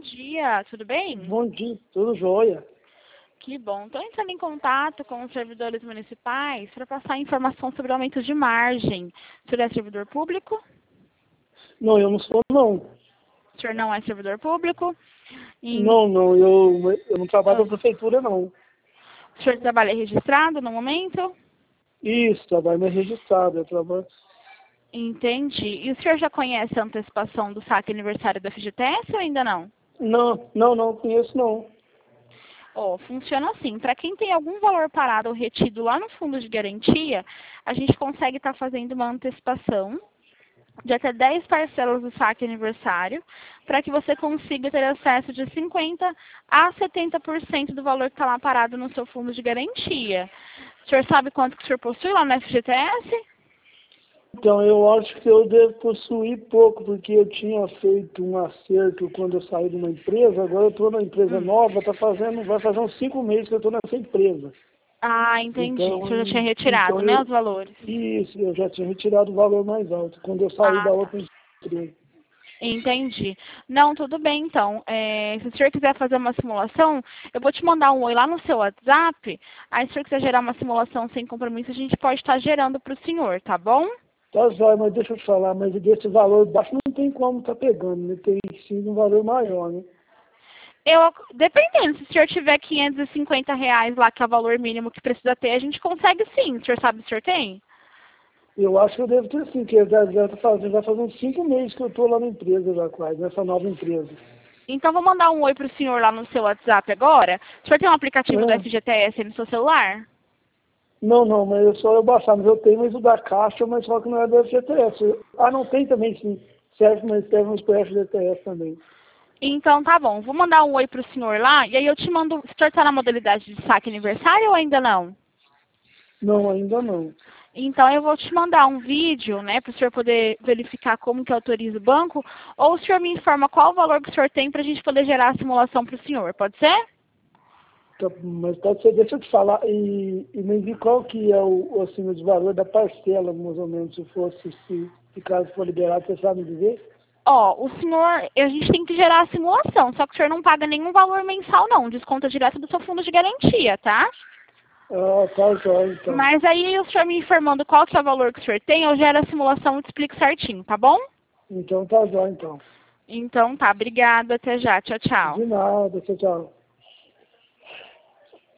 dia, tudo bem? Bom dia, tudo jóia. Que bom. Estou entrando em contato com os servidores municipais para passar informação sobre o aumento de margem. O senhor é servidor público? Não, eu não sou, não. O senhor não é servidor público? Não, eu não trabalho na prefeitura, não. O senhor trabalha registrado no momento? Isso, trabalho mais registrado, eu trabalho. Entendi. E o senhor já conhece a antecipação do saque aniversário da FGTS ou ainda não? Não, conheço não. Funciona assim, para quem tem algum valor parado ou retido lá no fundo de garantia, a gente consegue estar fazendo uma antecipação de até 10 parcelas do saque aniversário, para que você consiga ter acesso de 50% a 70% do valor que está lá parado no seu fundo de garantia. O senhor sabe quanto que o senhor possui lá no FGTS? Então, eu acho que eu devo possuir pouco, porque eu tinha feito um acerto quando eu saí de uma empresa, agora eu estou na empresa nova, vai fazer uns 5 meses que eu estou nessa empresa. Ah, entendi. Então, O senhor já tinha retirado, né, os valores? Isso, eu já tinha retirado o valor mais alto, quando eu saí da outra empresa. Entendi. Não, tudo bem, então. Se o senhor quiser fazer uma simulação, eu vou te mandar um oi lá no seu WhatsApp. Aí, se o senhor quiser gerar uma simulação sem compromisso, a gente pode estar gerando para o senhor, tá bom? Tá, Zóia, mas deixa eu te falar, mas desse valor baixo não tem como tá pegando, né? Tem sim um valor maior, né? Dependendo, se o senhor tiver R$ 550 lá, que é o valor mínimo que precisa ter, a gente consegue sim. O senhor sabe se o senhor tem? Eu acho que eu devo ter sim, porque vai fazer uns 5 meses que eu tô lá na empresa já quase, nessa nova empresa. Então, vou mandar um oi para o senhor lá no seu WhatsApp agora. O senhor tem um aplicativo do FGTS aí no seu celular? Não, mas eu baixar, mas eu tenho, mas o da Caixa, mas só que não é do FGTS. Não tem também sim, serve, mas serve pro FGTS também. Então, tá bom. Vou mandar um oi para o senhor lá, e aí eu te mando... O senhor está na modalidade de saque aniversário ou ainda não? Não, ainda não. Então, eu vou te mandar um vídeo, né, para o senhor poder verificar como que autoriza o banco, ou o senhor me informa qual o valor que o senhor tem para a gente poder gerar a simulação para o senhor, pode ser? Mas pode ser, deixa eu te falar, e me diga qual que é o valor da parcela, mais ou menos, se caso for liberado, você sabe me dizer? O senhor, a gente tem que gerar a simulação, só que o senhor não paga nenhum valor mensal não, desconta direto do seu fundo de garantia, tá? Tá, jóia, então. Mas aí o senhor me informando qual que é o valor que o senhor tem, eu gero a simulação e te explico certinho, tá bom? Então tá, jóia, então. Então tá, obrigada, até já, tchau, tchau. De nada, tchau.